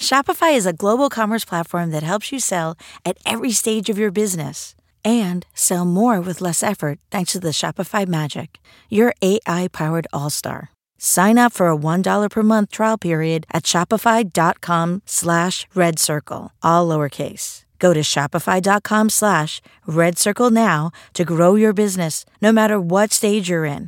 Shopify is a global commerce platform that helps you sell at every stage of your business and sell more with less effort thanks to the Shopify Magic, your AI-powered all-star. Sign up for a $1 per month trial period at shopify.com/redcircle, all lowercase. Go to shopify.com/redcircle now to grow your business no matter what stage you're in.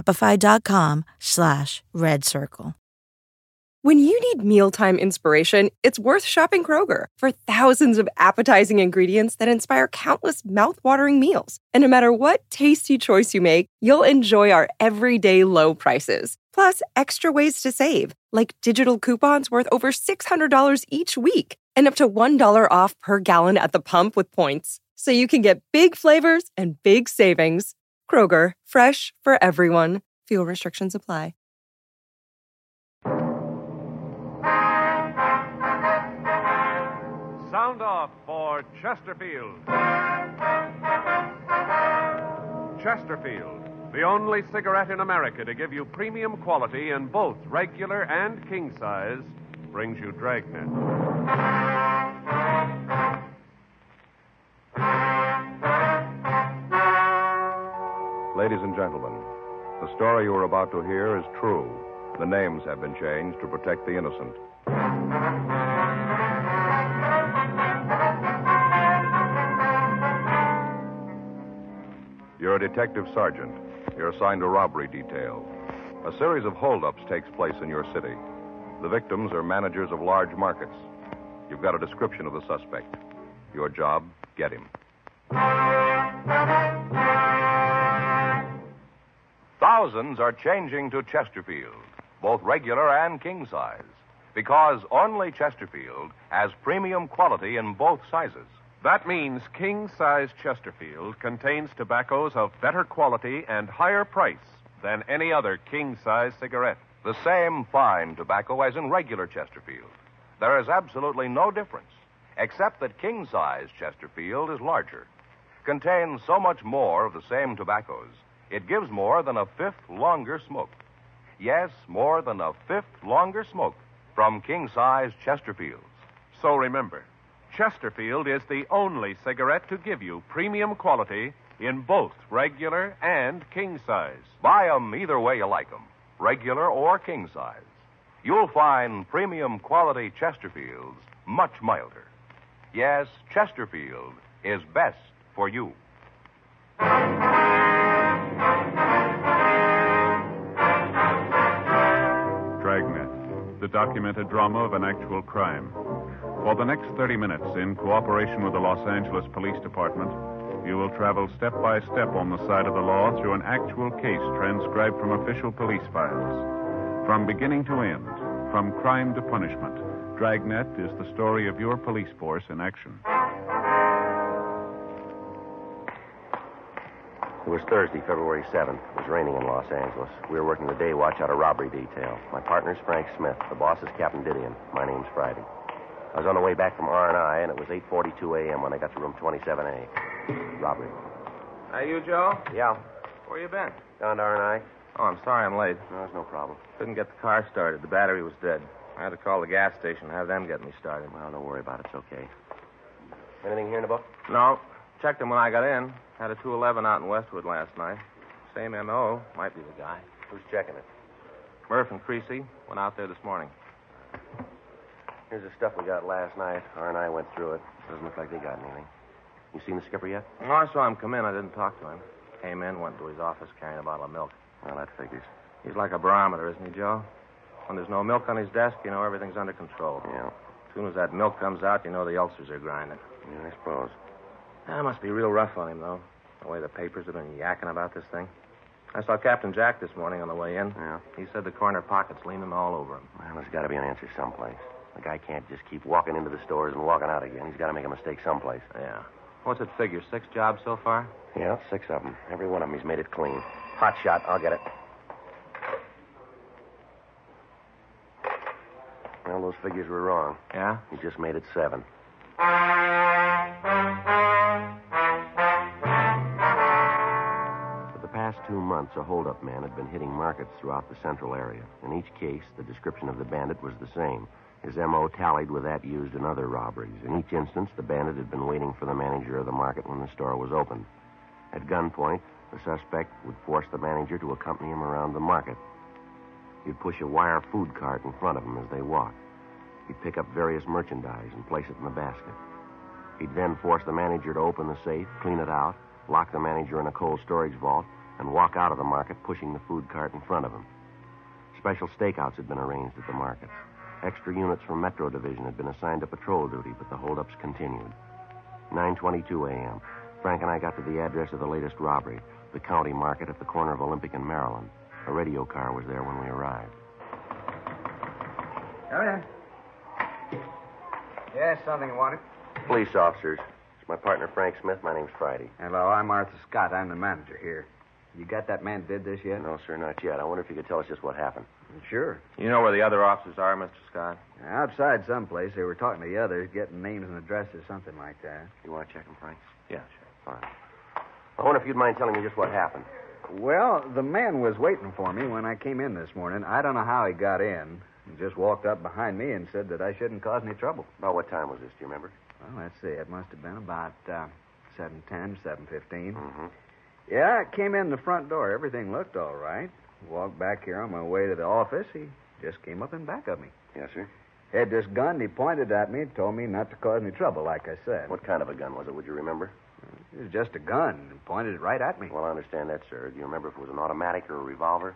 Shopify.com/redcircle. When you need mealtime inspiration, it's worth shopping Kroger for thousands of appetizing ingredients that inspire countless mouthwatering meals. And no matter what tasty choice you make, you'll enjoy our everyday low prices. Plus, extra ways to save, like digital coupons worth over $600 each week and up to $1 off per gallon at the pump with points. So you can get big flavors and big savings. Kroger, fresh for everyone. Fuel restrictions apply. Sound off for Chesterfield. Chesterfield, the only cigarette in America to give you premium quality in both regular and king size, brings you Dragnet. Ladies and gentlemen, the story you are about to hear is true. The names have been changed to protect the innocent. You're a detective sergeant. You're assigned to robbery detail. A series of holdups takes place in your city. The victims are managers of large markets. You've got a description of the suspect. Your job, get him. Thousands are changing to Chesterfield, both regular and king size, because only Chesterfield has premium quality in both sizes. That means king-size Chesterfield contains tobaccos of better quality and higher price than any other king-size cigarette. The same fine tobacco as in regular Chesterfield. There is absolutely no difference, except that king-size Chesterfield is larger, contains so much more of the same tobaccos, it gives more than a fifth longer smoke. Yes, more than a fifth longer smoke from king-size Chesterfields. So remember, Chesterfield is the only cigarette to give you premium quality in both regular and king size. Buy 'em either way you like 'em, regular or king size. You'll find premium quality Chesterfields much milder. Yes, Chesterfield is best for you. Dragnet, the documented drama of an actual crime. For the next 30 minutes, in cooperation with the Los Angeles Police Department, you will travel step by step on the side of the law through an actual case transcribed from official police files. From beginning to end, from crime to punishment, Dragnet is the story of your police force in action. It was Thursday, February 7th. It was raining in Los Angeles. We were working the day watch out of robbery detail. My partner's Frank Smith. The boss is Captain Didion. My name's Friday. I was on the way back from R&I, and it was 8:42 a.m. when I got to room 27A. Robbery. Hey, you, Joe? Yeah. Where you been? Down to R&I. Oh, I'm sorry I'm late. No, there's no problem. Couldn't get the car started. The battery was dead. I had to call the gas station and have them get me started. Well, don't worry about it. It's okay. Anything here in the book? No. Checked him when I got in. Had a 211 out in Westwood last night. Same M.O. Might be the guy. Who's checking it? Murph and Creasy went out there this morning. Here's the stuff we got last night. R&I went through it. Doesn't look like they got anything. You seen the skipper yet? No, I saw him come in. I didn't talk to him. Came in, went to his office carrying a bottle of milk. Well, that figures. He's like a barometer, isn't he, Joe? When there's no milk on his desk, you know everything's under control. Yeah. As soon as that milk comes out, you know the ulcers are grinding. Yeah, I suppose. That must be real rough on him, though. The way the papers have been yakking about this thing. I saw Captain Jack this morning on the way in. Yeah. He said the corner pocket's leaning all over him. Well, there's got to be an answer someplace. The guy can't just keep walking into the stores and walking out again. He's got to make a mistake someplace. Yeah. What's it figure? 6 jobs so far? Yeah, 6 of them. Every one of them he's made it clean. Hot shot. I'll get it. Well, those figures were wrong. Yeah? He just made it 7. For the past 2 months, a hold-up man had been hitting markets throughout the central area. In each case, the description of the bandit was the same. His M.O. tallied with that used in other robberies. In each instance, the bandit had been waiting for the manager of the market when the store was opened. At gunpoint, the suspect would force the manager to accompany him around the market. He'd push a wire food cart in front of him as they walked. He'd pick up various merchandise and place it in the basket. He'd then force the manager to open the safe, clean it out, lock the manager in a cold storage vault, and walk out of the market pushing the food cart in front of him. Special stakeouts had been arranged at the markets. Extra units from Metro Division had been assigned to patrol duty, but the holdups continued. 9:22 a.m. Frank and I got to the address of the latest robbery, the county market at the corner of Olympic and Maryland. A radio car was there when we arrived. Come in. Yes, something you wanted? Police officers. It's my partner, Frank Smith. My name's Friday. Hello, I'm Arthur Scott. I'm the manager here. You got that man did this yet? No, sir, not yet. I wonder if you could tell us just what happened. Sure. You know where the other officers are, Mr. Scott? Outside someplace. They were talking to the others, getting names and addresses, something like that. You want to check them, Frank? Yeah, sure. Fine. I wonder if you'd mind telling me just what happened. Well, the man was waiting for me when I came in this morning. I don't know how he got in. He just walked up behind me and said that I shouldn't cause any trouble. About what time was this, do you remember? Well, let's see. It must have been about 7:10, 7:15. Mm-hmm. Yeah, I came in the front door. Everything looked all right. Walked back here on my way to the office. He just came up in back of me. Yes, sir. Had this gun. He pointed at me, told me not to cause any trouble, like I said. What kind of a gun was it, would you remember? It was just a gun. He pointed it right at me. Well, I understand that, sir. Do you remember if it was an automatic or a revolver?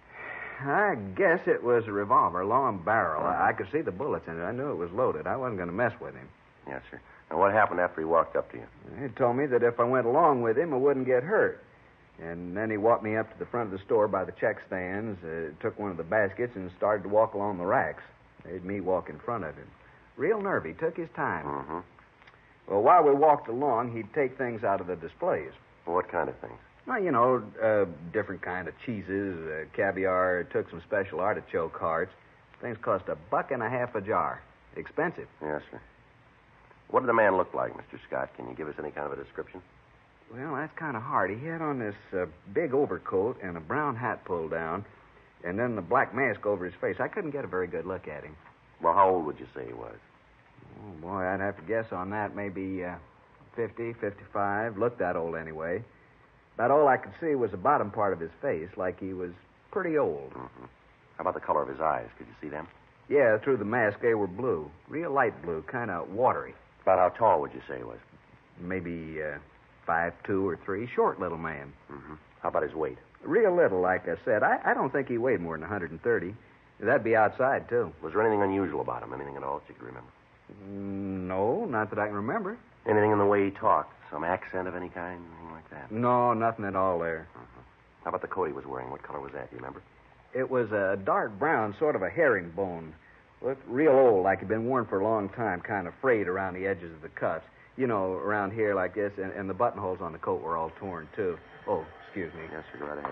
I guess it was a revolver, long barrel. I could see the bullets in it. I knew it was loaded. I wasn't going to mess with him. Yes, sir. Now, what happened after he walked up to you? He told me that if I went along with him, I wouldn't get hurt. And then he walked me up to the front of the store by the check stands, took one of the baskets, and started to walk along the racks. Made me walk in front of him. Real nervy. Took his time. Mm-hmm. Well, while we walked along, he'd take things out of the displays. Well, what kind of things? Well, you know, different kind of cheeses, caviar. Took some special artichoke hearts. Things cost $1.50 a jar. Expensive. Yes, sir. What did the man look like, Mr. Scott? Can you give us any kind of a description? Well, that's kind of hard. He had on this big overcoat and a brown hat pulled down, and then the black mask over his face. I couldn't get a very good look at him. Well, how old would you say he was? Oh, boy, I'd have to guess on that. Maybe 50, 55. Looked that old anyway. About all I could see was the bottom part of his face, like he was pretty old. Mm-hmm. How about the color of his eyes? Could you see them? Yeah, through the mask, they were blue. Real light blue, kind of watery. About how tall would you say he was? Maybe 5'2" or 3. Short little man. Mm-hmm. How about his weight? Real little, like I said. I don't think he weighed more than 130. That'd be outside, too. Was there anything unusual about him? Anything at all that you could remember? No, not that I can remember. Anything in the way he talked? Some accent of any kind? Anything like that? No, nothing at all there. Mm-hmm. How about the coat he was wearing? What color was that? Do you remember? It was a dark brown, sort of a herringbone. Looked real old, like it'd been worn for a long time, kind of frayed around the edges of the cuffs. You know, around here like this, and the buttonholes on the coat were all torn, too. Oh, excuse me. Yes, sir, go right ahead.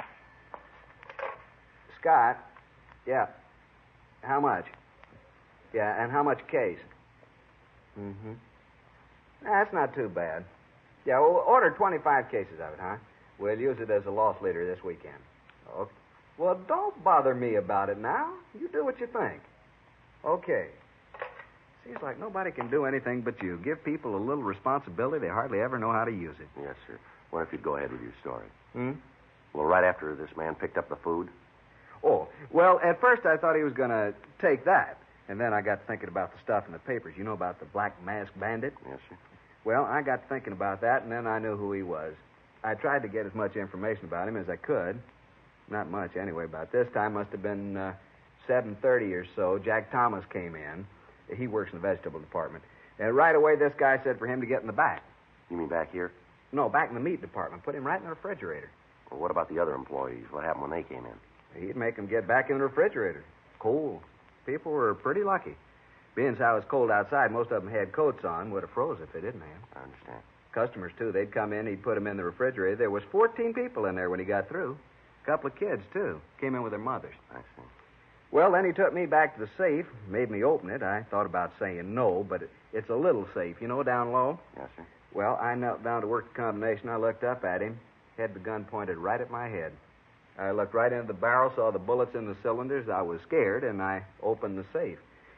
Scott? Yeah. How much? Yeah, and how much a case? Mm-hmm. That's not too bad. Yeah, we'll order 25 cases of it, huh? We'll use it as a loss leader this weekend. Okay. Well, don't bother me about it now. You do what you think. Okay. Seems like nobody can do anything but you. Give people a little responsibility, they hardly ever know how to use it. Yes, sir. Wonder if you'd go ahead with your story. Hmm? Well, right after this man picked up the food? Oh, well, at first I thought he was going to take that. And then I got thinking about the stuff in the papers. You know about the Black Mask Bandit? Yes, sir. Well, I got thinking about that, and then I knew who he was. I tried to get as much information about him as I could. Not much, anyway. About this time must have been 7:30 or so. Jack Thomas came in. He works in the vegetable department. And right away, this guy said for him to get in the back. You mean back here? No, back in the meat department. Put him right in the refrigerator. Well, what about the other employees? What happened when they came in? He'd make them get back in the refrigerator. Cold. People were pretty lucky. Being how it's cold outside, most of them had coats on. Would have froze if they didn't have. I understand. Customers, too. They'd come in, he'd put them in the refrigerator. There was 14 people in there when he got through. A couple of kids, too. Came in with their mothers. I see. Well, then he took me back to the safe, made me open it. I thought about saying no, but it's a little safe, you know, down low. Yes, sir. Well, I knelt down to work the combination. I looked up at him, had the gun pointed right at my head. I looked right into the barrel, saw the bullets in the cylinders. I was scared, and I opened the safe.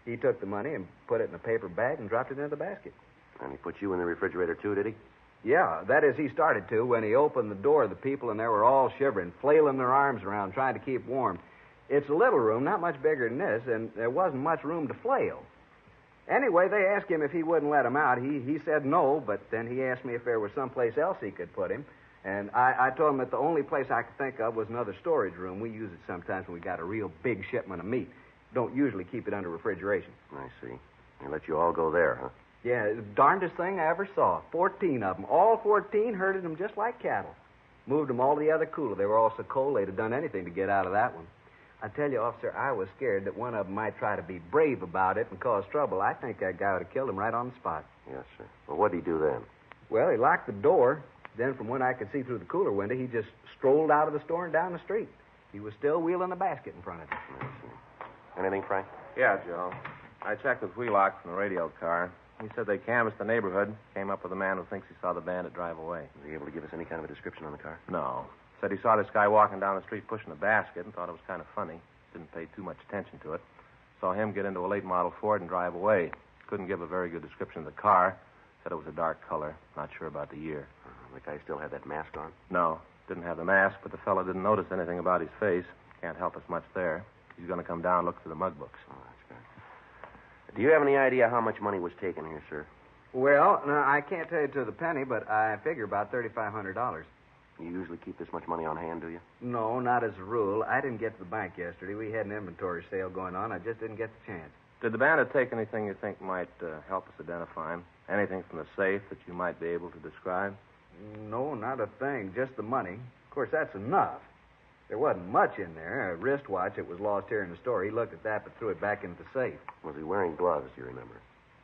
He took the money and put it in a paper bag and dropped it into the basket. And he put you in the refrigerator, too, did he? Yeah, that is, he started to. When he opened the door, the people in there were all shivering, flailing their arms around, trying to keep warm. It's a little room, not much bigger than this, and there wasn't much room to flail. Anyway, they asked him if he wouldn't let him out. He said no, but then he asked me if there was someplace else he could put him. And I told him that the only place I could think of was another storage room. We use it sometimes when we got a real big shipment of meat. Don't usually keep it under refrigeration. I see. They let you all go there, huh? Yeah, the darndest thing I ever saw. 14 of them. All 14 herded them just like cattle. Moved them all to the other cooler. They were all so cold they'd have done anything to get out of that one. I tell you, officer, I was scared that one of them might try to be brave about it and cause trouble. I think that guy would have killed him right on the spot. Yes, sir. Well, what did he do then? Well, he locked the door. Then, from what I could see through the cooler window, he just strolled out of the store and down the street. He was still wheeling a basket in front of him. I see. Anything, Frank? Yeah, Joe. I checked with Wheelock from the radio car. He said they canvassed the neighborhood, came up with a man who thinks he saw the bandit drive away. Was he able to give us any kind of a description on the car? No. Said he saw this guy walking down the street pushing a basket and thought it was kind of funny. Didn't pay too much attention to it. Saw him get into a late model Ford and drive away. Couldn't give a very good description of the car. Said it was a dark color. Not sure about the year. The guy still had that mask on? No. Didn't have the mask, but the fellow didn't notice anything about his face. Can't help us much there. He's going to come down and look through the mug books. Oh, that's good. Do you have any idea how much money was taken here, sir? Well, no, I can't tell you to the penny, but I figure about $3,500. You usually keep this much money on hand, do you? No, not as a rule. I didn't get to the bank yesterday. We had an inventory sale going on. I just didn't get the chance. Did the bandit take anything you think might help us identify him? Anything from the safe that you might be able to describe? No, not a thing. Just the money. Of course, that's enough. There wasn't much in there. A wristwatch that was lost here in the store. He looked at that but threw it back into the safe. Was he wearing gloves, do you remember?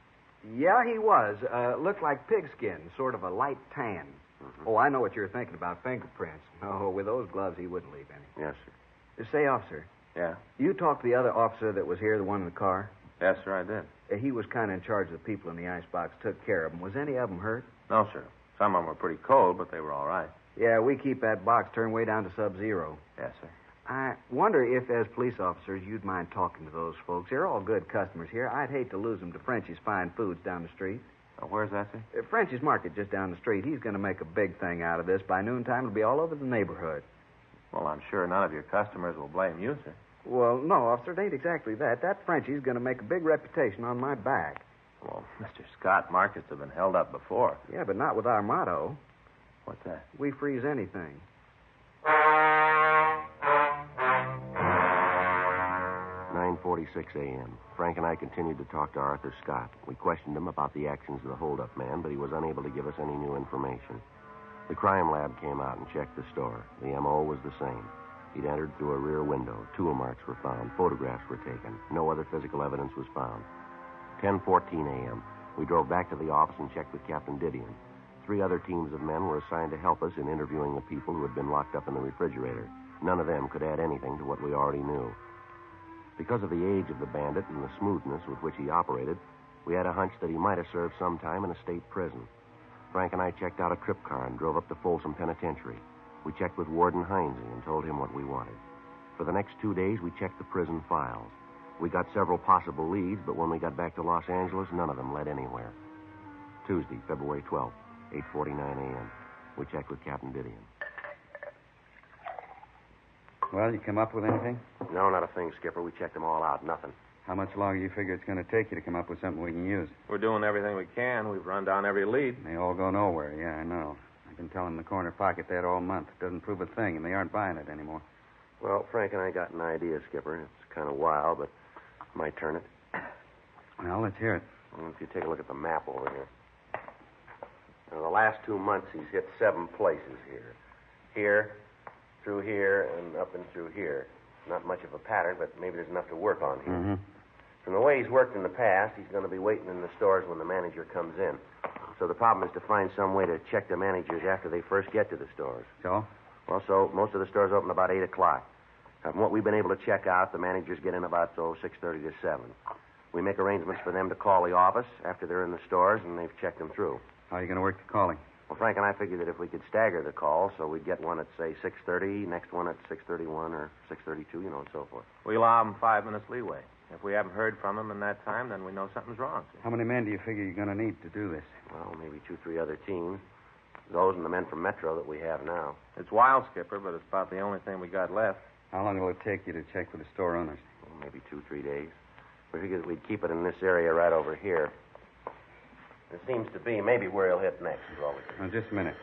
Yeah, he was. Looked like pigskin, sort of a light tan. Mm-hmm. Oh, I know what you're thinking about, fingerprints. Oh, with those gloves, he wouldn't leave any. Yes, sir. Say, officer. Yeah? You talked to the other officer that was here, the one in the car? Yes, sir, I did. He was kind of in charge of the people in the icebox, took care of them. Was any of them hurt? No, sir. Some of them were pretty cold, but they were all right. Yeah, we keep that box turned way down to sub-zero. Yes, sir. I wonder if, as police officers, you'd mind talking to those folks. They're all good customers here. I'd hate to lose them to Frenchie's Fine Foods down the street. Where's that, sir? Frenchie's Market just down the street. He's going to make a big thing out of this. By noontime, it'll be all over the neighborhood. Well, I'm sure none of your customers will blame you, sir. Well, no, officer, it ain't exactly that. That Frenchie's going to make a big reputation on my back. Well, Mr. Scott, markets have been held up before. Yeah, but not with our motto. What's that? We freeze anything. 9:46 a.m. Frank and I continued to talk to Arthur Scott. We questioned him about the actions of the hold-up man, but he was unable to give us any new information. The crime lab came out and checked the store. The M.O. was the same. He'd entered through a rear window. Tool marks were found. Photographs were taken. No other physical evidence was found. 10:14 a.m. We drove back to the office and checked with Captain Didion. 3 other teams of men were assigned to help us in interviewing the people who had been locked up in the refrigerator. None of them could add anything to what we already knew. Because of the age of the bandit and the smoothness with which he operated, we had a hunch that he might have served some time in a state prison. Frank and I checked out a trip car and drove up to Folsom Penitentiary. We checked with Warden Heinze and told him what we wanted. For the next 2 days, we checked the prison files. We got several possible leads, but when we got back to Los Angeles, none of them led anywhere. Tuesday, February 12th, 8:49 a.m. We checked with Captain Didion. Well, you come up with anything? No, not a thing, Skipper. We checked them all out. Nothing. How much longer you figure it's going to take you to come up with something we can use? We're doing everything we can. We've run down every lead. They all go nowhere. Yeah, I know. I've been telling the corner pocket that all month. It doesn't prove a thing, and they aren't buying it anymore. Well, Frank and I got an idea, Skipper. It's kind of wild, but might turn it. Well, let's hear it. Well, if you take a look at the map over here. Now, the last 2 months, he's hit 7 places here. Here, through here, and up and through here. Not much of a pattern, but maybe there's enough to work on here. Mm-hmm. From the way he's worked in the past, he's going to be waiting in the stores when the manager comes in. So the problem is to find some way to check the managers after they first get to the stores. So? Well, so most of the stores open about 8 o'clock. Now, from what we've been able to check out, the managers get in about, 6:30 to 7. We make arrangements for them to call the office after they're in the stores and they've checked them through. How are you going to work the calling? Well, Frank and I figured that if we could stagger the call, so we'd get one at, say, 6:30, next one at 6:31 or 6:32, and so forth. We allow them 5 minutes leeway. If we haven't heard from him in that time, then we know something's wrong. How many men do you figure you're going to need to do this? Well, maybe 2-3 other teams. Those and the men from Metro that we have now. It's wild, Skipper, but it's about the only thing we got left. How long will it take you to check with the store owners? Well, maybe 2-3 days. We figured we'd keep it in this area right over here. It seems to be maybe where he'll hit next. Is all we can. Now, just a minute.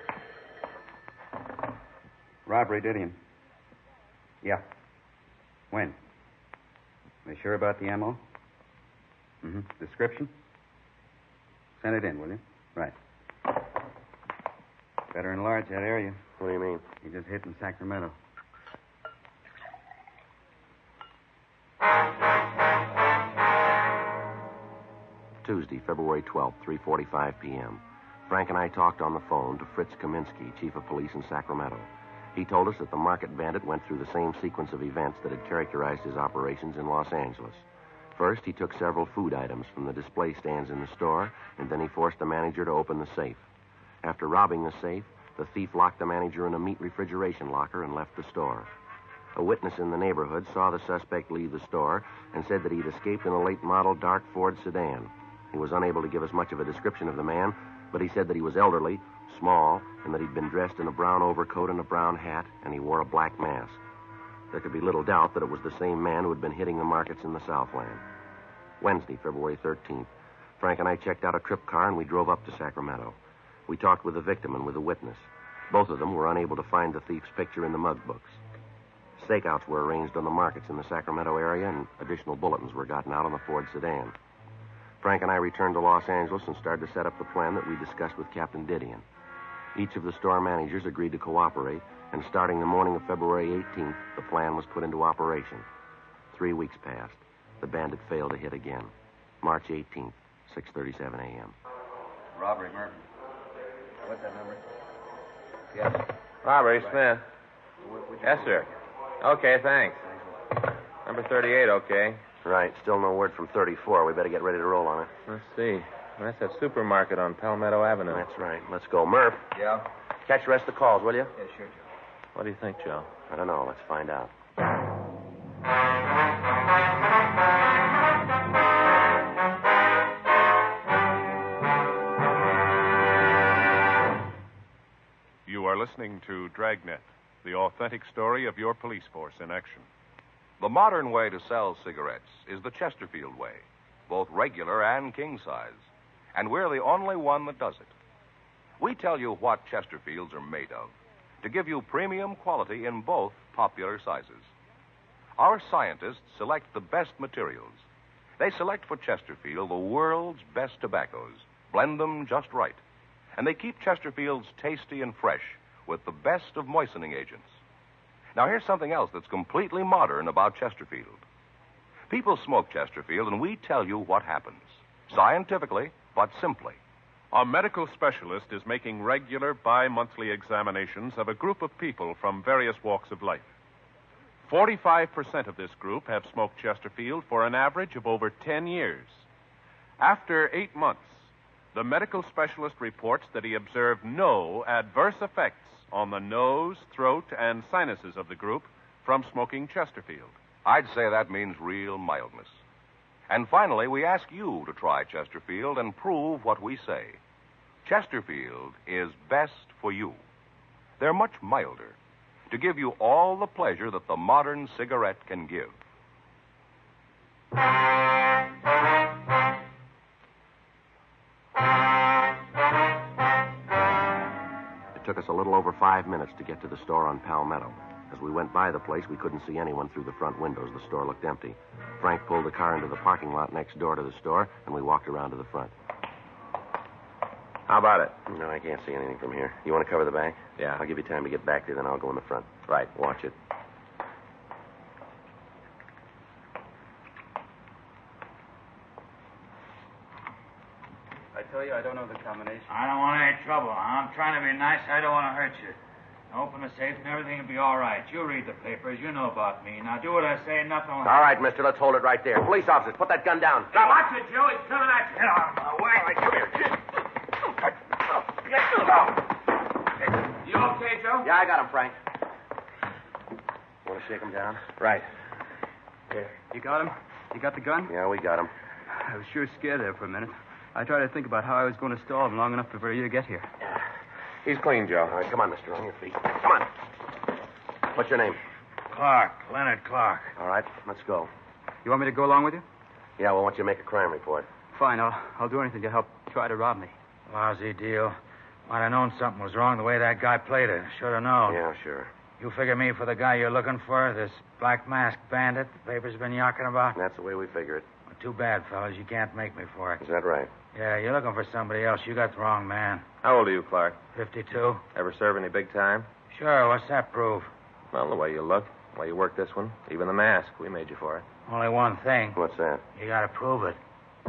Robbery, Didion. Yeah. When? Are you sure about the ammo? Mm-hmm. Description? Send it in, will you? Right. Better enlarge that area. What do you mean? You just hit in Sacramento. Tuesday, February 12th, 3:45 p.m. Frank and I talked on the phone to Fritz Kaminsky, chief of police in Sacramento. He told us that the market bandit went through the same sequence of events that had characterized his operations in Los Angeles. First, he took several food items from the display stands in the store, and then he forced the manager to open the safe. After robbing the safe, the thief locked the manager in a meat refrigeration locker and left the store. A witness in the neighborhood saw the suspect leave the store and said that he'd escaped in a late-model dark Ford sedan. He was unable to give us much of a description of the man, but he said that he was elderly, small, and that he'd been dressed in a brown overcoat and a brown hat, and he wore a black mask. There could be little doubt that it was the same man who had been hitting the markets in the Southland. Wednesday, February 13th, Frank and I checked out a trip car and we drove up to Sacramento. We talked with the victim and with the witness. Both of them were unable to find the thief's picture in the mug books. Stakeouts were arranged on the markets in the Sacramento area, and additional bulletins were gotten out on the Ford sedan. Frank and I returned to Los Angeles and started to set up the plan that we discussed with Captain Didion. Each of the store managers agreed to cooperate, and starting the morning of February 18th, the plan was put into operation. 3 weeks passed. The bandit failed to hit again. March 18th, 6:37 a.m. Robbery, Murphy. What's that number? Yes. Robbery, Smith. Yes, sir. Okay, thanks. Number 38, okay. Right. Still no word from 34. We better get ready to roll on it. Let's see. That's that supermarket on Palmetto Avenue. That's right. Let's go. Murph. Yeah? Catch the rest of the calls, will you? Yeah, sure, Joe. What do you think, Joe? I don't know. Let's find out. You are listening to Dragnet, the authentic story of your police force in action. The modern way to sell cigarettes is the Chesterfield way, both regular and king size. And we're the only one that does it. We tell you what Chesterfields are made of to give you premium quality in both popular sizes. Our scientists select the best materials. They select for Chesterfield the world's best tobaccos, blend them just right, and they keep Chesterfields tasty and fresh with the best of moistening agents. Now, here's something else that's completely modern about Chesterfield. People smoke Chesterfield, and we tell you what happens. Scientifically, but simply. A medical specialist is making regular bi-monthly examinations of a group of people from various walks of life. 45% of this group have smoked Chesterfield for an average of over 10 years. After 8 months, the medical specialist reports that he observed no adverse effects on the nose, throat, and sinuses of the group from smoking Chesterfield. I'd say that means real mildness. And finally, we ask you to try Chesterfield and prove what we say. Chesterfield is best for you. They're much milder, to give you all the pleasure that the modern cigarette can give. It took us a little over 5 minutes to get to the store on Palmetto. As we went by the place, we couldn't see anyone through the front windows. The store looked empty. Frank pulled the car into the parking lot next door to the store, and we walked around to the front. How about it? No, I can't see anything from here. You want to cover the back? Yeah. I'll give you time to get back there, then I'll go in the front. Right. Watch it. I tell you, I don't know the combination. I don't want any trouble. I'm trying to be nice. I don't want to hurt you. Open the safe and everything will be all right. You read the papers. You know about me. Now do what I say and nothing will All right, mister. Let's hold it right there. Police officers, put that gun down. Drop it. Watch it, Joe. He's coming at you. Get out of my way. Come here. You okay, Joe? Yeah, I got him, Frank. Want to shake him down? Right. Here. You got him? You got the gun? Yeah, we got him. I was sure scared there for a minute. I tried to think about how I was going to stall him long enough for you to get here. He's clean, Joe. All right, come on, mister. On your feet. Come on. What's your name? Clark. Leonard Clark. All right, let's go. You want me to go along with you? Yeah, we want you to make a crime report. Fine, I'll do anything to help try to rob me. Lousy deal. Might have known something was wrong the way that guy played it. Should have known. Yeah, sure. You figure me for the guy you're looking for, this black masked bandit the paper's been yakking about? That's the way we figure it. Well, too bad, fellas. You can't make me for it. Is that right? Yeah, you're looking for somebody else. You got the wrong man. How old are you, Clark? 52. Ever serve any big time? Sure, what's that prove? Well, the way you look, the way you work this one, even the mask. We made you for it. Only one thing. What's that? You gotta prove it.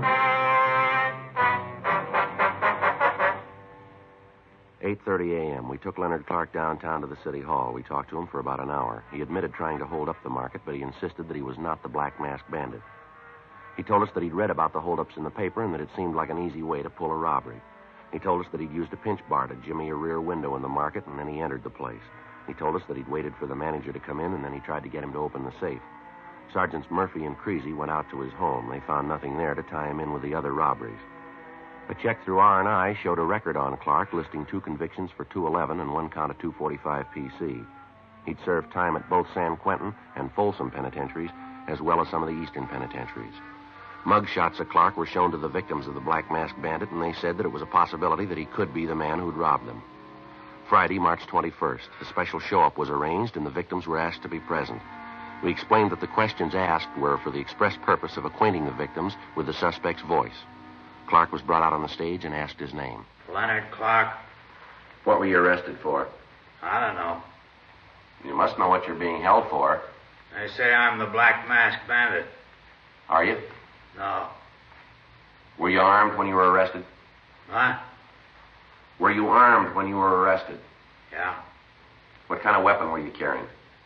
8:30 a.m. We took Leonard Clark downtown to the city hall. We talked to him for about an hour. He admitted trying to hold up the market, but he insisted that he was not the black masked bandit. He told us that he'd read about the holdups in the paper and that it seemed like an easy way to pull a robbery. He told us that he'd used a pinch bar to jimmy a rear window in the market, and then he entered the place. He told us that he'd waited for the manager to come in, and then he tried to get him to open the safe. Sergeants Murphy and Creasy went out to his home. They found nothing there to tie him in with the other robberies. A check through R&I showed a record on Clark listing 2 convictions for 211 and 1 count of 245 PC. He'd served time at both San Quentin and Folsom penitentiaries, as well as some of the eastern penitentiaries. Mug shots of Clark were shown to the victims of the Black Masked Bandit, and they said that it was a possibility that he could be the man who'd robbed them. Friday, March 21st, a special show-up was arranged, and the victims were asked to be present. We explained that the questions asked were for the express purpose of acquainting the victims with the suspect's voice. Clark was brought out on the stage and asked his name. Leonard Clark. What were you arrested for? I don't know. You must know what you're being held for. They say I'm the black masked bandit. Are you? No. Were you armed when you were arrested? What? Were you armed when you were arrested? Yeah. What kind of weapon were you carrying?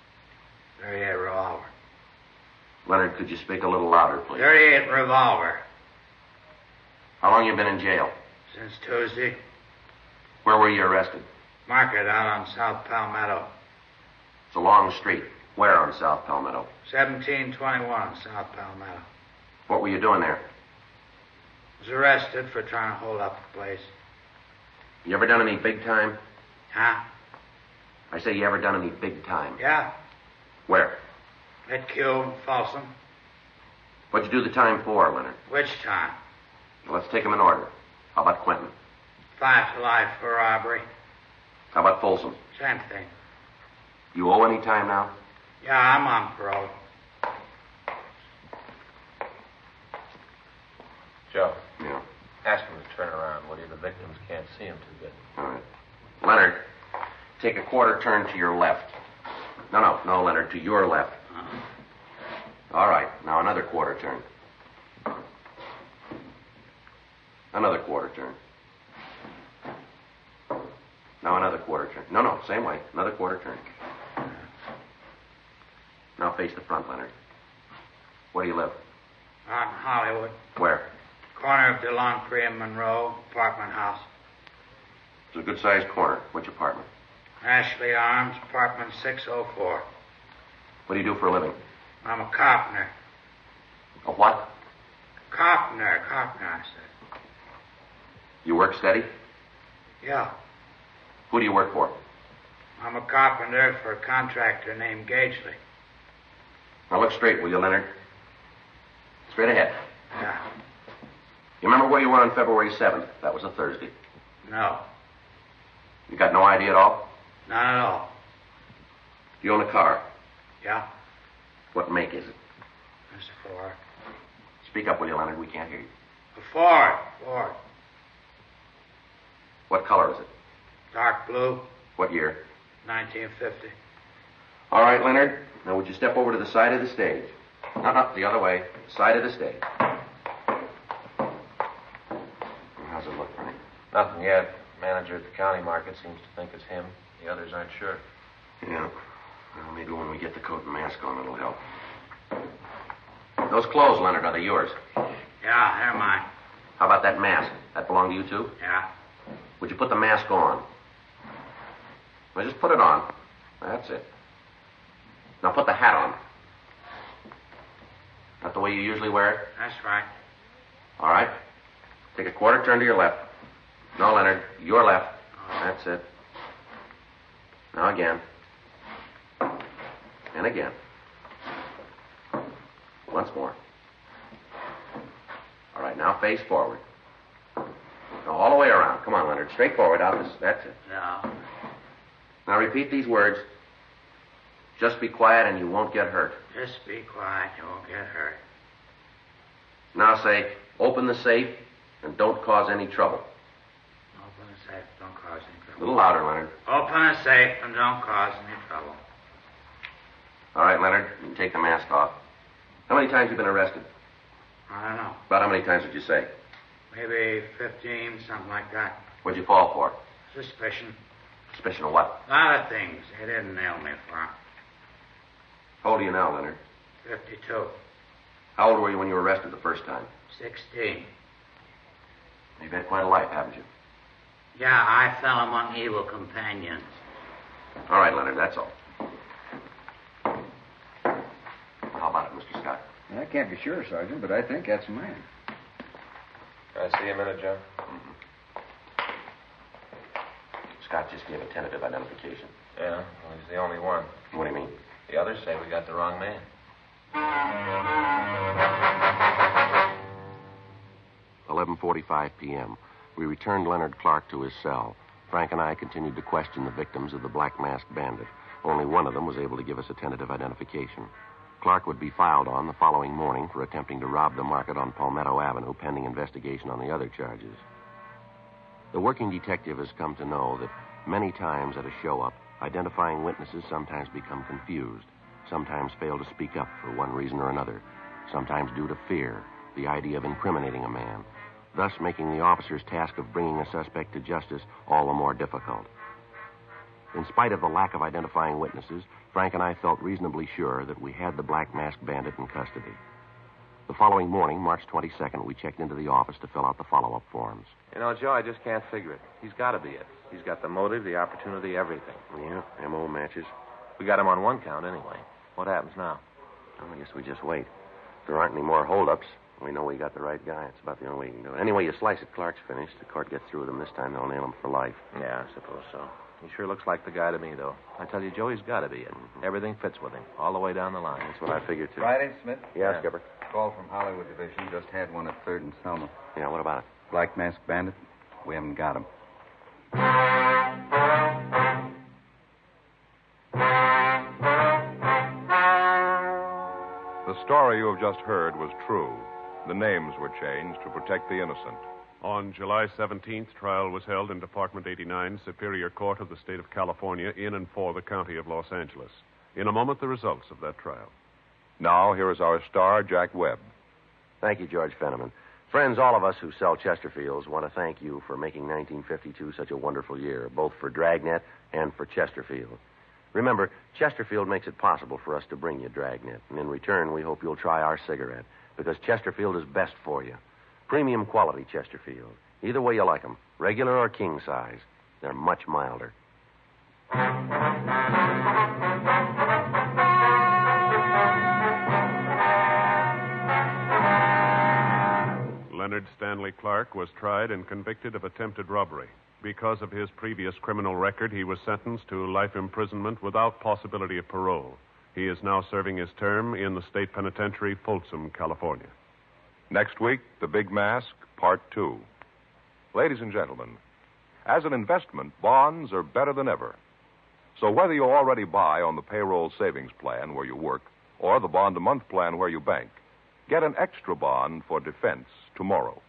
.38 revolver. Leonard, could you speak a little louder, please? .38 revolver. How long you been in jail? Since Tuesday. Where were you arrested? Market out on South Palmetto. It's a long street. Where on South Palmetto? 1721 South Palmetto. What were you doing there? Was arrested for trying to hold up the place. You ever done any big time? Huh? I say, you ever done any big time? Yeah. Where? At Q, Folsom. What'd you do the time for, Leonard? Which time? Well, let's take them in order. How about Quentin? 5 to life for robbery. How about Folsom? Same thing. You owe any time now? Yeah, I'm on parole. Joe. Yeah. Ask him to turn around, will you? The victims can't see him too good. All right. Leonard, take a quarter turn to your left. No, Leonard, to your left. All right. Now another quarter turn. Another quarter turn. Now another quarter turn. No, same way. Another quarter turn. Now face the front, Leonard. Where do you live? Out in Hollywood. Where? Corner of DeLongpre and Monroe, apartment house. It's a good-sized corner. Which apartment? Ashley Arms, apartment 604. What do you do for a living? I'm a carpenter. A what? Carpenter, I said. You work steady? Yeah. Who do you work for? I'm a carpenter for a contractor named Gagely. Now look straight, will you, Leonard? Straight ahead. Yeah. You remember where you were on February 7th? That was a Thursday. No. You got no idea at all? Not at all. You own a car? Yeah. What make is it? It's a Ford. Speak up, will you, Leonard? We can't hear you. A Ford. What color is it? Dark blue. What year? 1950. All right, Leonard. Now, would you step over to the side of the stage? No, the other way. Side of the stage. How's it look, Frank? Nothing yet. Manager at the county market seems to think it's him. The others aren't sure. Yeah. Well, maybe when we get the coat and mask on, it'll help. Those clothes, Leonard, are they yours? Yeah, they're mine. How about that mask? That belong to you, too? Yeah. Would you put the mask on? Well, just put it on. That's it. Now put the hat on. Not the way you usually wear it? That's right. All right. Take a quarter turn to your left. No, Leonard, your left. That's it. Now again. And again. Once more. All right, now face forward. Now all the way around. Come on, Leonard. Straight forward out this. That's it. No. Now repeat these words. Just be quiet and you won't get hurt. Just be quiet. You won't get hurt. Now say, open the safe and don't cause any trouble. Open the safe. Don't cause any A trouble. little louder, Leonard. Open the safe and don't cause any trouble. All right, Leonard, you can take the mask off. How many times have you been arrested? I don't know. About how many times would you say? Maybe 15, something like that. What'd you fall for? Suspicion. Suspicion of what? A lot of things they didn't nail me for. How old are you now, Leonard? 52. How old were you when you were arrested the first time? 16. You've had quite a life, haven't you? Yeah, I fell among evil companions. All right, Leonard, that's all. How about it, Mr. Scott? I can't be sure, Sergeant, but I think that's a man. Can I see a minute, Joe? Scott just gave a tentative identification. Yeah, well, he's the only one. What do you mean? The others say we got the wrong man. 11:45 p.m. We returned Leonard Clark to his cell. Frank and I continued to question the victims of the Black Masked Bandit. Only one of them was able to give us a tentative identification. Clark would be filed on the following morning for attempting to rob the market on Palmetto Avenue, pending investigation on the other charges. The working detective has come to know that many times at a show-up, identifying witnesses sometimes become confused, sometimes fail to speak up for one reason or another, sometimes due to fear, the idea of incriminating a man, thus making the officer's task of bringing a suspect to justice all the more difficult. In spite of the lack of identifying witnesses, Frank and I felt reasonably sure that we had the Black Masked Bandit in custody. The following morning, March 22nd, we checked into the office to fill out the follow-up forms. You know, Joe, I just can't figure it. He's got to be it. He's got the motive, the opportunity, everything. Yeah, M.O. matches. We got him on one count anyway. What happens now? Well, I guess we just wait. If there aren't any more holdups, we know we got the right guy. It's about the only way you can do it. Any way you slice it, Clark's finished. The court gets through with him this time, they'll nail him for life. Yeah, I suppose so. He sure looks like the guy to me, though. I tell you, Joe, he's got to be it. Everything fits with him, all the way down the line. That's what I figured, too. Friday, Smith? Yeah, Skipper. Call from Hollywood Division. Just had one at 3rd and Selma. Yeah, what about it? Black Masked Bandit. We haven't got him. The story you have just heard was true. The names were changed to protect the innocent. On July 17th, trial was held in Department 89, Superior Court of the State of California, in and for the County of Los Angeles. In a moment, the results of that trial. Now, here is our star, Jack Webb. Thank you, George Fenneman. Friends, all of us who sell Chesterfields want to thank you for making 1952 such a wonderful year, both for Dragnet and for Chesterfield. Remember, Chesterfield makes it possible for us to bring you Dragnet, and in return, we hope you'll try our cigarette, because Chesterfield is best for you. Premium quality Chesterfield. Either way you like them, regular or king size. They're much milder. Leonard Stanley Clark was tried and convicted of attempted robbery. Because of his previous criminal record, he was sentenced to life imprisonment without possibility of parole. He is now serving his term in the state penitentiary, Folsom, California. Next week, The Big Mask, Part 2. Ladies and gentlemen, as an investment, bonds are better than ever. So whether you already buy on the payroll savings plan where you work or the bond-a-month plan where you bank, get an extra bond for defense tomorrow.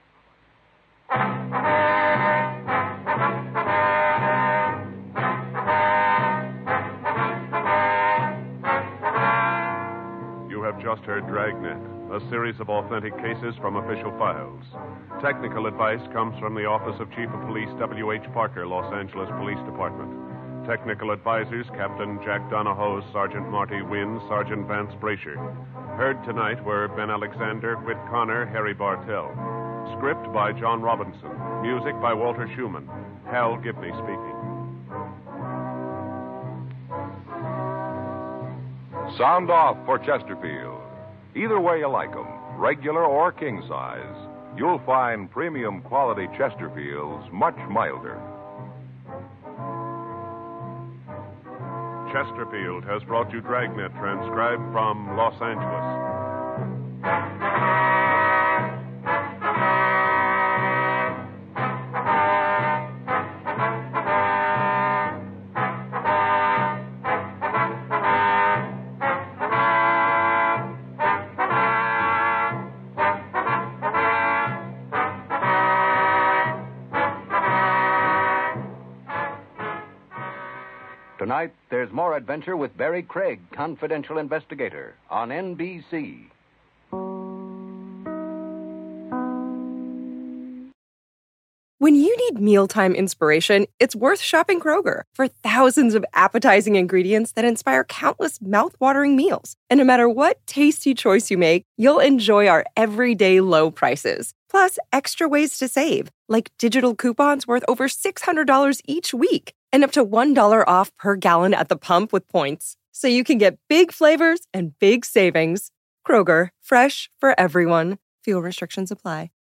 You have just heard Dragnet, a series of authentic cases from official files. Technical advice comes from the Office of Chief of Police W.H. Parker, Los Angeles Police Department. Technical advisors, Captain Jack Donahoe, Sergeant Marty Wynn, Sergeant Vance Brasher. Heard tonight were Ben Alexander, Whit Connor, Harry Bartell. Script by John Robinson. Music by Walter Schumann. Hal Gibney speaking. Sound off for Chesterfield. Either way you like them, regular or king size, you'll find premium quality Chesterfields much milder. Chesterfield has brought you Dragnet, transcribed from Los Angeles. Tonight, there's more adventure with Barry Craig, confidential investigator, on NBC. When you need mealtime inspiration, it's worth shopping Kroger for thousands of appetizing ingredients that inspire countless mouth-watering meals. And no matter what tasty choice you make, you'll enjoy our everyday low prices. Plus, extra ways to save, like digital coupons worth over $600 each week and up to $1 off per gallon at the pump with points. So you can get big flavors and big savings. Kroger, fresh for everyone. Fuel restrictions apply.